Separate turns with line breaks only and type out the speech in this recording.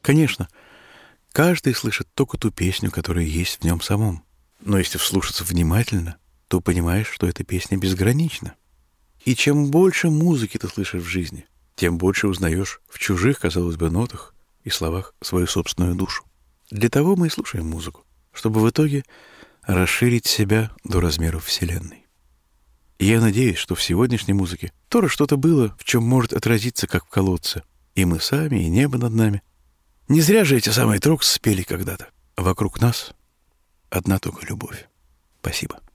Конечно, каждый слышит только ту песню, которая есть в нем самом. Но если вслушаться внимательно, то понимаешь, что эта песня безгранична. И чем больше музыки ты слышишь в жизни, тем больше узнаешь в чужих, казалось бы, нотах и словах свою собственную душу. Для того мы и слушаем музыку, чтобы в итоге расширить себя до размеров Вселенной. И я надеюсь, что в сегодняшней музыке тоже что-то было, в чем может отразиться, как в колодце. И мы сами, и небо над нами. Не зря же эти самые Троксы спели когда-то. Вокруг нас одна только любовь. Спасибо.